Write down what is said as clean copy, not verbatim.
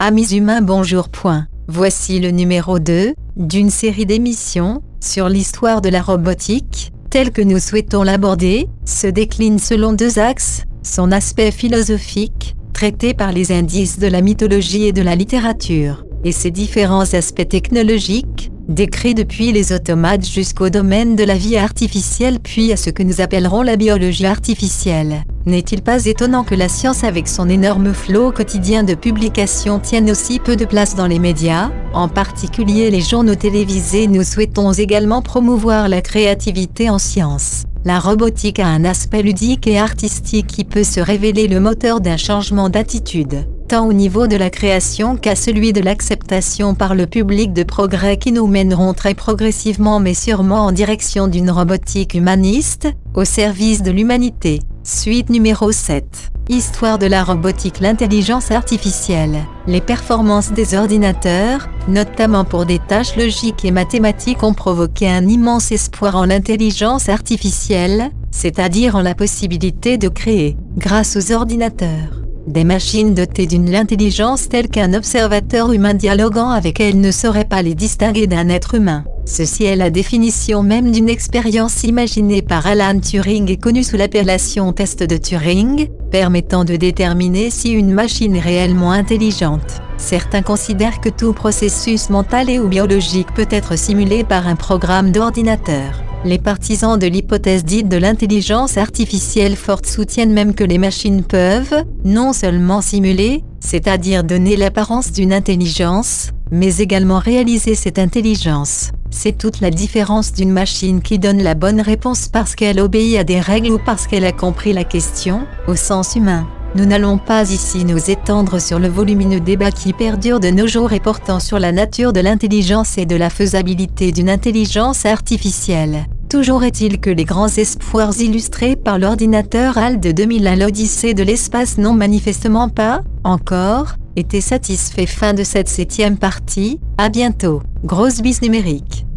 Amis humains, bonjour. Voici le numéro 2 d'une série d'émissions sur l'histoire de la robotique, telle que nous souhaitons l'aborder, se décline selon deux axes: son aspect philosophique, traité par les indices de la mythologie et de la littérature, et ses différents aspects technologiques, décrits depuis les automates jusqu'au domaine de la vie artificielle puis à ce que nous appellerons la biologie artificielle. N'est-il pas étonnant que la science avec son énorme flot quotidien de publications tienne aussi peu de place dans les médias, en particulier les journaux télévisés? Nous souhaitons également promouvoir la créativité en science. La robotique a un aspect ludique et artistique qui peut se révéler le moteur d'un changement d'attitude, tant au niveau de la création qu'à celui de l'acceptation par le public de progrès qui nous mèneront très progressivement mais sûrement en direction d'une robotique humaniste, au service de l'humanité. Suite numéro 7. Histoire de la robotique, l'intelligence artificielle. Les performances des ordinateurs, notamment pour des tâches logiques et mathématiques, ont provoqué un immense espoir en l'intelligence artificielle, c'est-à-dire en la possibilité de créer, grâce aux ordinateurs, des machines dotées d'une intelligence telle qu'un observateur humain dialoguant avec elles ne saurait pas les distinguer d'un être humain. Ceci est la définition même d'une expérience imaginée par Alan Turing et connue sous l'appellation test de Turing, permettant de déterminer si une machine est réellement intelligente. Certains considèrent que tout processus mental et ou biologique peut être simulé par un programme d'ordinateur. Les partisans de l'hypothèse dite de l'intelligence artificielle forte soutiennent même que les machines peuvent, non seulement simuler, c'est-à-dire donner l'apparence d'une intelligence, mais également réaliser cette intelligence. C'est toute la différence d'une machine qui donne la bonne réponse parce qu'elle obéit à des règles ou parce qu'elle a compris la question, au sens humain. Nous n'allons pas ici nous étendre sur le volumineux débat qui perdure de nos jours et portant sur la nature de l'intelligence et de la faisabilité d'une intelligence artificielle. Toujours est-il que les grands espoirs illustrés par l'ordinateur HAL de 2001, l'Odyssée de l'espace, n'ont manifestement pas, encore, été satisfaits. Fin de cette 7e partie, à bientôt. Grosse bise numérique.